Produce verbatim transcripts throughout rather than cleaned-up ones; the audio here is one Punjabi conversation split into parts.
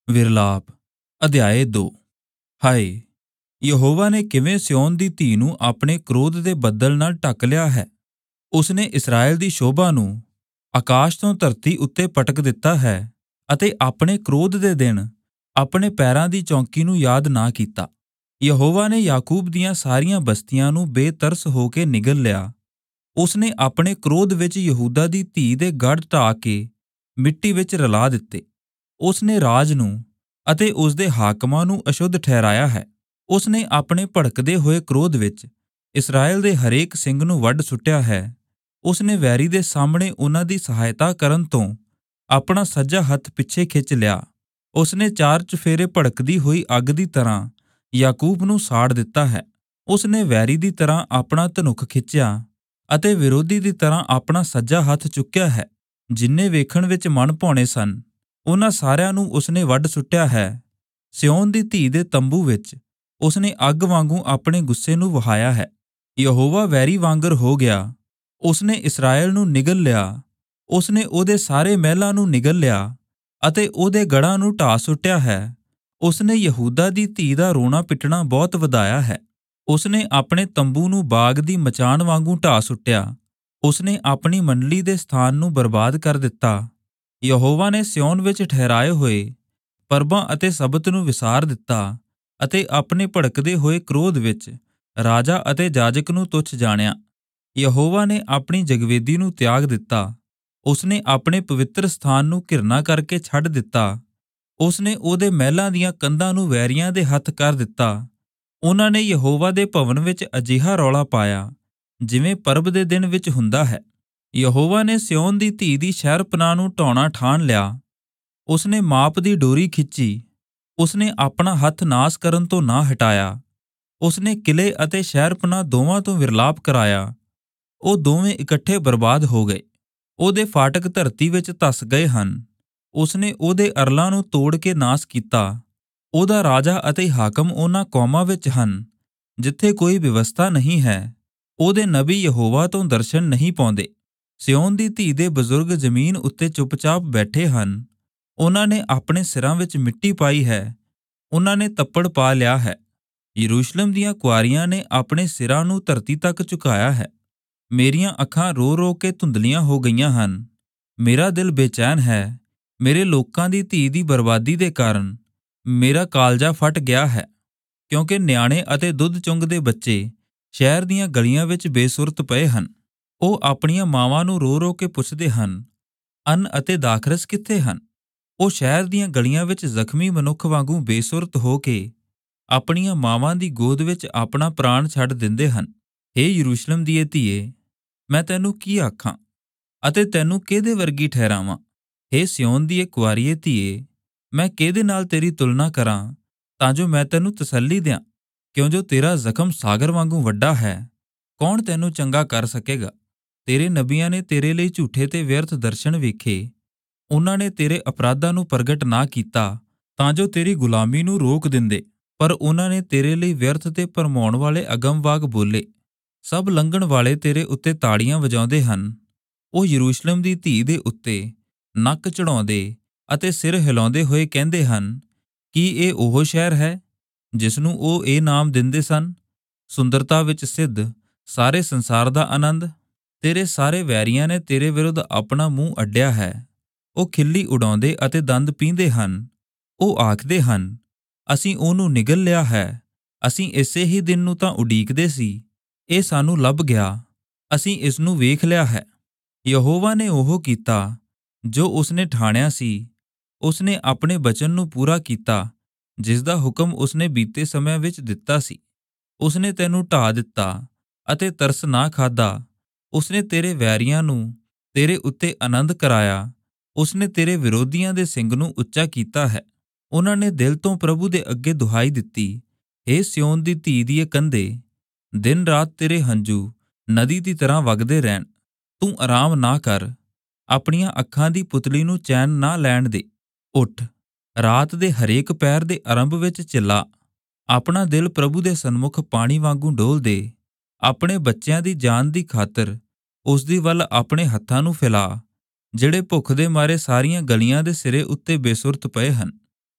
ਵਿਰਲਾਪ ਅਧਿਆਏ ਦੋ। ਹਾਏ, ਯਹੋਵਾ ਨੇ ਕਿਵੇਂ ਸਿਯੋਨ ਦੀ ਧੀ ਨੂੰ ਆਪਣੇ ਕ੍ਰੋਧ ਦੇ ਬੱਦਲ ਨਾਲ ਢੱਕ ਲਿਆ ਹੈ। ਉਸਨੇ ਇਸਰਾਏਲ ਦੀ ਸ਼ੋਭਾ ਨੂੰ ਆਕਾਸ਼ ਤੋਂ ਧਰਤੀ ਉੱਤੇ ਪਟਕ ਦਿੱਤਾ ਹੈ ਅਤੇ ਆਪਣੇ ਕ੍ਰੋਧ ਦੇ ਦਿਨ ਆਪਣੇ ਪੈਰਾਂ ਦੀ ਚੌਂਕੀ ਨੂੰ ਯਾਦ ਨਾ ਕੀਤਾ। ਯਹੋਵਾ ਨੇ ਯਾਕੂਬ ਦੀਆਂ ਸਾਰੀਆਂ ਬਸਤੀਆਂ ਨੂੰ ਬੇਤਰਸ ਹੋ ਕੇ ਨਿਗਲ ਲਿਆ। ਉਸਨੇ ਆਪਣੇ ਕ੍ਰੋਧ ਵਿੱਚ ਯਹੂਦਾ ਦੀ ਧੀ ਦੇ ਗੜ੍ਹ ਢਾਹ ਕੇ ਮਿੱਟੀ ਵਿੱਚ ਰਲਾ ਦਿੱਤੇ। ਉਸਨੇ ਰਾਜ ਨੂੰ ਅਤੇ ਉਸਦੇ ਹਾਕਮਾਂ ਨੂੰ ਅਸ਼ੁੱਧ ਠਹਿਰਾਇਆ ਹੈ। ਉਸਨੇ ਆਪਣੇ ਭੜਕਦੇ ਹੋਏ ਕ੍ਰੋਧ ਵਿੱਚ ਇਸਰਾਏਲ ਦੇ ਹਰੇਕ ਸਿੰਘ ਨੂੰ ਵੱਢ ਸੁੱਟਿਆ ਹੈ। ਉਸਨੇ ਵੈਰੀ ਦੇ ਸਾਹਮਣੇ ਉਹਨਾਂ ਦੀ ਸਹਾਇਤਾ ਕਰਨ ਤੋਂ ਆਪਣਾ ਸੱਜਾ ਹੱਥ ਪਿੱਛੇ ਖਿੱਚ ਲਿਆ। ਉਸਨੇ ਚਾਰ ਚੁਫੇਰੇ ਭੜਕਦੀ ਹੋਈ ਅੱਗ ਦੀ ਤਰ੍ਹਾਂ ਯਾਕੂਬ ਨੂੰ ਸਾੜ ਦਿੱਤਾ ਹੈ। ਉਸਨੇ ਵੈਰੀ ਦੀ ਤਰ੍ਹਾਂ ਆਪਣਾ ਧਨੁੱਖ ਖਿੱਚਿਆ ਅਤੇ ਵਿਰੋਧੀ ਦੀ ਤਰ੍ਹਾਂ ਆਪਣਾ ਸੱਜਾ ਹੱਥ ਚੁੱਕਿਆ ਹੈ। ਜਿੰਨੇ ਵੇਖਣ ਵਿੱਚ ਮਨ ਭਾਉਣੇ ਸਨ, ਉਹਨਾਂ ਸਾਰਿਆਂ ਨੂੰ ਉਸਨੇ ਵੱਢ ਸੁੱਟਿਆ ਹੈ। ਸਿਯੋਨ ਦੀ ਧੀ ਦੇ ਤੰਬੂ ਵਿੱਚ ਉਸਨੇ ਅੱਗ ਵਾਂਗੂ ਆਪਣੇ ਗੁੱਸੇ ਨੂੰ ਵਹਾਇਆ ਹੈ। ਯਹੋਵਾ ਵੈਰੀ ਵਾਂਗਰ ਹੋ ਗਿਆ। ਉਸਨੇ ਇਸਰਾਏਲ ਨੂੰ ਨਿਗਲ ਲਿਆ। ਉਸਨੇ ਉਹਦੇ ਸਾਰੇ ਮਹਿਲਾਂ ਨੂੰ ਨਿਗਲ ਲਿਆ ਅਤੇ ਉਹਦੇ ਗੜ੍ਹਾਂ ਨੂੰ ਢਾਹ ਸੁੱਟਿਆ ਹੈ। ਉਸਨੇ ਯਹੂਦਾ ਦੀ ਧੀ ਦਾ ਰੋਣਾ ਪਿੱਟਣਾ ਬਹੁਤ ਵਧਾਇਆ ਹੈ। ਉਸਨੇ ਆਪਣੇ ਤੰਬੂ ਨੂੰ ਬਾਗ ਦੀ ਮਚਾਣ ਵਾਂਗੂ ਢਾਹ ਸੁੱਟਿਆ। ਉਸਨੇ ਆਪਣੀ ਮੰਡਲੀ ਦੇ ਸਥਾਨ ਨੂੰ ਬਰਬਾਦ ਕਰ ਦਿੱਤਾ। ਯਹੋਵਾ ਨੇ ਸਿਯੋਨ ਵਿੱਚ ਠਹਿਰਾਏ ਹੋਏ ਪਰਬਾਂ ਅਤੇ ਸਬਤ ਨੂੰ ਵਿਸਾਰ ਦਿੱਤਾ ਅਤੇ ਆਪਣੇ ਭੜਕਦੇ ਹੋਏ ਕ੍ਰੋਧ ਵਿੱਚ ਰਾਜਾ ਅਤੇ ਜਾਜਕ ਨੂੰ ਤੁੱਛ ਜਾਣਿਆ। ਯਹੋਵਾ ਨੇ ਆਪਣੀ ਜਗਵੇਦੀ ਨੂੰ ਤਿਆਗ ਦਿੱਤਾ। ਉਸਨੇ ਆਪਣੇ ਪਵਿੱਤਰ ਸਥਾਨ ਨੂੰ ਘਿਰਨਾ ਕਰਕੇ ਛੱਡ ਦਿੱਤਾ। ਉਸਨੇ ਉਹਦੇ ਮਹਿਲਾਂ ਦੀਆਂ ਕੰਧਾਂ ਨੂੰ ਵੈਰੀਆਂ ਦੇ ਹੱਥ ਕਰ ਦਿੱਤਾ। ਉਹਨਾਂ ਨੇ ਯਹੋਵਾ ਦੇ ਭਵਨ ਵਿੱਚ ਅਜਿਹਾ ਰੌਲਾ ਪਾਇਆ ਜਿਵੇਂ ਪਰਬ ਦੇ ਦਿਨ ਵਿੱਚ ਹੁੰਦਾ ਹੈ। ਯਹੋਵਾ ਨੇ ਸਿਯੋਨ ਦੀ ਧੀ ਦੀ ਸ਼ਹਿਰਪਨਾਹ ਨੂੰ ਢਾਉਣਾ ਠਾਣ ਲਿਆ। ਉਸਨੇ ਮਾਪ ਦੀ ਡੋਰੀ ਖਿੱਚੀ। ਉਸਨੇ ਆਪਣਾ ਹੱਥ ਨਾਸ ਕਰਨ ਤੋਂ ਨਾ ਹਟਾਇਆ। ਉਸਨੇ ਕਿਲੇ ਅਤੇ ਸ਼ਹਿਰਪਨਾਹ ਦੋਵਾਂ ਤੋਂ ਵਿਰਲਾਪ ਕਰਾਇਆ। ਉਹ ਦੋਵੇਂ ਇਕੱਠੇ ਬਰਬਾਦ ਹੋ ਗਏ। ਉਹਦੇ ਫਾਟਕ ਧਰਤੀ ਵਿੱਚ ਧੱਸ ਗਏ ਹਨ। ਉਸਨੇ ਉਹਦੇ ਅਰਲਾਂ ਨੂੰ ਤੋੜ ਕੇ ਨਾਸ ਕੀਤਾ। ਉਹਦਾ ਰਾਜਾ ਅਤੇ ਹਾਕਮ ਉਹਨਾਂ ਕੌਮਾਂ ਵਿੱਚ ਹਨ ਜਿੱਥੇ ਕੋਈ ਵਿਵਸਥਾ ਨਹੀਂ ਹੈ। ਉਹਦੇ ਨਬੀ ਯਹੋਵਾ ਤੋਂ ਦਰਸ਼ਨ ਨਹੀਂ ਪਾਉਂਦੇ। ਸਿਯੋਨ ਦੀ ਧੀ ਦੇ ਬਜ਼ੁਰਗ ਜ਼ਮੀਨ ਉੱਤੇ ਚੁੱਪਚਾਪ ਬੈਠੇ ਹਨ। ਉਹਨਾਂ ਨੇ ਆਪਣੇ ਸਿਰਾਂ ਵਿੱਚ ਮਿੱਟੀ ਪਾਈ ਹੈ। ਉਹਨਾਂ ਨੇ ਤੱਪੜ ਪਾ ਲਿਆ ਹੈ। ਯਰੂਸ਼ਲਮ ਦੀਆਂ ਕੁਆਰੀਆਂ ਨੇ ਆਪਣੇ ਸਿਰਾਂ ਨੂੰ ਧਰਤੀ ਤੱਕ ਝੁਕਾਇਆ ਹੈ। ਮੇਰੀਆਂ ਅੱਖਾਂ ਰੋ ਰੋ ਕੇ ਧੁੰਦਲੀਆਂ ਹੋ ਗਈਆਂ ਹਨ। ਮੇਰਾ ਦਿਲ ਬੇਚੈਨ ਹੈ। ਮੇਰੇ ਲੋਕਾਂ ਦੀ ਧੀ ਦੀ ਬਰਬਾਦੀ ਦੇ ਕਾਰਨ ਮੇਰਾ ਕਾਲਜਾ ਫਟ ਗਿਆ ਹੈ, ਕਿਉਂਕਿ ਨਿਆਣੇ ਅਤੇ ਦੁੱਧ ਚੁੰਘਦੇ ਬੱਚੇ ਸ਼ਹਿਰ ਦੀਆਂ ਗਲੀਆਂ ਵਿੱਚ ਬੇਸੁਰਤ ਪਏ ਹਨ। ਉਹ ਆਪਣੀਆਂ ਮਾਵਾਂ ਨੂੰ ਰੋ ਰੋ ਕੇ ਪੁੱਛਦੇ ਹਨ, ਅੰਨ ਅਤੇ ਦਾਖਰਸ ਕਿੱਥੇ ਹਨ? ਉਹ ਸ਼ਹਿਰ ਦੀਆਂ ਗਲੀਆਂ ਵਿੱਚ ਜ਼ਖਮੀ ਮਨੁੱਖ ਵਾਂਗੂ ਬੇਸੁਰਤ ਹੋ ਕੇ ਆਪਣੀਆਂ ਮਾਵਾਂ ਦੀ ਗੋਦ ਵਿੱਚ ਆਪਣਾ ਪ੍ਰਾਣ ਛੱਡ ਦਿੰਦੇ ਹਨ। ਹੇ ਯਰੂਸ਼ਲਮ ਦੀਏ ਧੀਏ, ਮੈਂ ਤੈਨੂੰ ਕੀ ਆਖਾਂ ਅਤੇ ਤੈਨੂੰ ਕਿਹਦੇ ਵਰਗੀ ਠਹਿਰਾਵਾਂ? ਹੇ ਸਿਯੋਨ ਦੀਏ ਕੁਆਰੀਏ ਧੀਏ, ਮੈਂ ਕਿਹਦੇ ਨਾਲ ਤੇਰੀ ਤੁਲਨਾ ਕਰਾਂ ਤਾਂ ਜੋ ਮੈਂ ਤੈਨੂੰ ਤਸੱਲੀ ਦਿਆਂ? ਕਿਉਂ ਜੋ ਤੇਰਾ ਜ਼ਖਮ ਸਾਗਰ ਵਾਂਗੂ ਵੱਡਾ ਹੈ, ਕੌਣ ਤੈਨੂੰ ਚੰਗਾ ਕਰ ਸਕੇਗਾ? ਤੇਰੇ ਨਬੀਆਂ ਨੇ ਤੇਰੇ ਲਈ ਝੂਠੇ ਤੇ ਵਿਅਰਥ ਦਰਸ਼ਨ ਵੇਖੇ। ਉਹਨਾਂ ਨੇ ਤੇਰੇ ਅਪਰਾਧਾਂ ਨੂੰ ਪ੍ਰਗਟ ਨਾ ਕੀਤਾ ਤਾਂ ਜੋ ਤੇਰੀ ਗੁਲਾਮੀ ਨੂੰ ਰੋਕ ਦਿੰਦੇ, ਪਰ ਉਹਨਾਂ ਨੇ ਤੇਰੇ ਲਈ ਵਿਅਰਥ ਤੇ ਭਰਮਾਉਣ ਵਾਲੇ ਅਗਮ ਵਾਗ ਬੋਲੇ। ਸਭ ਲੰਘਣ ਵਾਲੇ ਤੇਰੇ ਉੱਤੇ ਤਾੜੀਆਂ ਵਜਾਉਂਦੇ ਹਨ। ਉਹ ਯਰੂਸ਼ਲਮ ਦੀ ਧੀ ਦੇ ਉੱਤੇ ਨੱਕ ਚੜਾਉਂਦੇ ਅਤੇ ਸਿਰ ਹਿਲਾਉਂਦੇ ਹੋਏ ਕਹਿੰਦੇ ਹਨ, ਕੀ ਇਹ ਉਹ ਸ਼ਹਿਰ ਹੈ ਜਿਸ ਨੂੰ ਉਹ ਇਹ ਨਾਮ ਦਿੰਦੇ ਸਨ, ਸੁੰਦਰਤਾ ਵਿੱਚ ਸਿੱਧ, ਸਾਰੇ ਸੰਸਾਰ ਦਾ ਆਨੰਦ? ਤੇਰੇ ਸਾਰੇ ਵੈਰੀਆਂ ਨੇ ਤੇਰੇ ਵਿਰੁੱਧ ਆਪਣਾ ਮੂੰਹ ਅੱਡਿਆ ਹੈ। ਉਹ ਖਿੱਲੀ ਉਡਾਉਂਦੇ ਅਤੇ ਦੰਦ ਪੀਂਦੇ ਹਨ। ਉਹ ਆਖਦੇ ਹਨ, ਅਸੀਂ ਉਹਨੂੰ ਨਿਗਲ ਲਿਆ ਹੈ। ਅਸੀਂ ਇਸੇ ਹੀ ਦਿਨ ਨੂੰ ਤਾਂ ਉਡੀਕਦੇ ਸੀ। ਇਹ ਸਾਨੂੰ ਲੱਭ ਗਿਆ। ਅਸੀਂ ਇਸ ਨੂੰ ਵੇਖ ਲਿਆ ਹੈ। ਯਹੋਵਾ ਨੇ ਉਹ ਕੀਤਾ ਜੋ ਉਸਨੇ ਠਾਣਿਆ ਸੀ। ਉਸਨੇ ਆਪਣੇ ਬਚਨ ਨੂੰ ਪੂਰਾ ਕੀਤਾ ਜਿਸ ਦਾ ਹੁਕਮ ਉਸਨੇ ਬੀਤੇ ਸਮਿਆਂ ਵਿੱਚ ਦਿੱਤਾ ਸੀ। ਉਸਨੇ ਤੈਨੂੰ ਢਾਹ ਦਿੱਤਾ ਅਤੇ ਤਰਸ ਨਾ ਖਾਧਾ। ਉਸਨੇ ਤੇਰੇ ਵੈਰੀਆਂ ਨੂੰ ਤੇਰੇ ਉੱਤੇ ਆਨੰਦ ਕਰਾਇਆ। ਉਸਨੇ ਤੇਰੇ ਵਿਰੋਧੀਆਂ ਦੇ ਸਿੰਗ ਨੂੰ ਉੱਚਾ ਕੀਤਾ ਹੈ। ਉਹਨਾਂ ਨੇ ਦਿਲ ਤੋਂ ਪ੍ਰਭੂ ਦੇ ਅੱਗੇ ਦੁਹਾਈ ਦਿੱਤੀ, ਹੇ ਸਿਯੋਨ ਦੀ ਧੀ ਦੀਏ ਕੰਧੇ, ਦਿਨ ਰਾਤ ਤੇਰੇ ਹੰਝੂ ਨਦੀ ਦੀ ਤਰ੍ਹਾਂ ਵਗਦੇ ਰਹਿਣ। ਤੂੰ ਆਰਾਮ ਨਾ ਕਰ, ਆਪਣੀਆਂ ਅੱਖਾਂ ਦੀ ਪੁਤਲੀ ਨੂੰ ਚੈਨ ਨਾ ਲੈਣ ਦੇ। ਉੱਠ, ਰਾਤ ਦੇ ਹਰੇਕ ਪਹਿਰ ਦੇ ਆਰੰਭ ਵਿੱਚ ਚਿੱਲਾ। ਆਪਣਾ ਦਿਲ ਪ੍ਰਭੂ ਦੇ ਸਨਮੁਖ ਪਾਣੀ ਵਾਂਗੂ ਡੋਲ ਦੇ। ਆਪਣੇ ਬੱਚਿਆਂ ਦੀ ਜਾਨ ਦੀ ਖਾਤਰ ਉਸ ਦੀ ਵੱਲ ਆਪਣੇ ਹੱਥਾਂ ਨੂੰ ਫੈਲਾ, ਜਿਹੜੇ ਭੁੱਖ ਦੇ ਮਾਰੇ ਸਾਰੀਆਂ ਗਲੀਆਂ ਦੇ ਸਿਰੇ ਉੱਤੇ ਬੇਸੁਰਤ ਪਏ ਹਨ।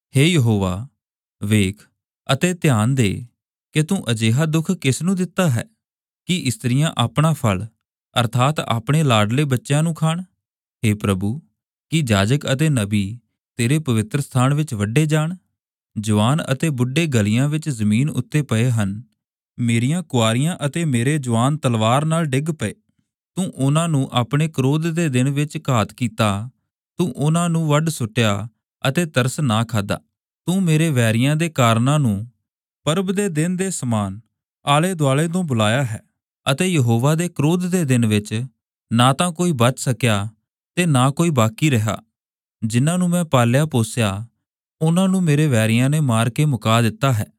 ਹੇ ਯਹੋਵਾ, ਵੇਖ ਅਤੇ ਧਿਆਨ ਦੇ ਕਿ ਤੂੰ ਅਜਿਹਾ ਦੁੱਖ ਕਿਸ ਨੂੰ ਦਿੱਤਾ ਹੈ ਕਿ ਇਸਤਰੀਆਂ ਆਪਣਾ ਫਲ ਅਰਥਾਤ ਆਪਣੇ ਲਾਡਲੇ ਬੱਚਿਆਂ ਨੂੰ ਖਾਣ। ਹੇ ਪ੍ਰਭੂ, ਕੀ ਜਾਜਕ ਅਤੇ ਨਬੀ ਤੇਰੇ ਪਵਿੱਤਰ ਸਥਾਨ ਵਿੱਚ ਵੱਢੇ ਜਾਣ? ਜਵਾਨ ਅਤੇ ਬੁੱਢੇ ਗਲੀਆਂ ਵਿੱਚ ਜ਼ਮੀਨ ਉੱਤੇ ਪਏ ਹਨ। ਮੇਰੀਆਂ ਕੁਆਰੀਆਂ ਅਤੇ ਮੇਰੇ ਜਵਾਨ ਤਲਵਾਰ ਨਾਲ ਡਿੱਗ ਪਏ। ਤੂੰ ਉਹਨਾਂ ਨੂੰ ਆਪਣੇ ਕ੍ਰੋਧ ਦੇ ਦਿਨ ਵਿੱਚ ਘਾਤ ਕੀਤਾ। ਤੂੰ ਉਹਨਾਂ ਨੂੰ ਵੱਢ ਸੁੱਟਿਆ ਅਤੇ ਤਰਸ ਨਾ ਖਾਧਾ। ਤੂੰ ਮੇਰੇ ਵੈਰੀਆਂ ਦੇ ਕਾਰਨਾਂ ਨੂੰ ਪਰਬ ਦੇ ਦਿਨ ਦੇ ਸਮਾਨ ਆਲੇ ਦੁਆਲੇ ਤੋਂ ਬੁਲਾਇਆ ਹੈ ਅਤੇ ਯਹੋਵਾ ਦੇ ਕ੍ਰੋਧ ਦੇ ਦਿਨ ਵਿੱਚ ਨਾ ਤਾਂ ਕੋਈ ਬਚ ਸਕਿਆ ਤੇ ਨਾ ਕੋਈ ਬਾਕੀ ਰਿਹਾ। ਜਿਨ੍ਹਾਂ ਨੂੰ ਮੈਂ ਪਾਲਿਆ ਪੋਸਿਆ ਉਹਨਾਂ ਨੂੰ ਮੇਰੇ ਵੈਰੀਆਂ ਨੇ ਮਾਰ ਕੇ ਮੁਕਾ ਦਿੱਤਾ ਹੈ।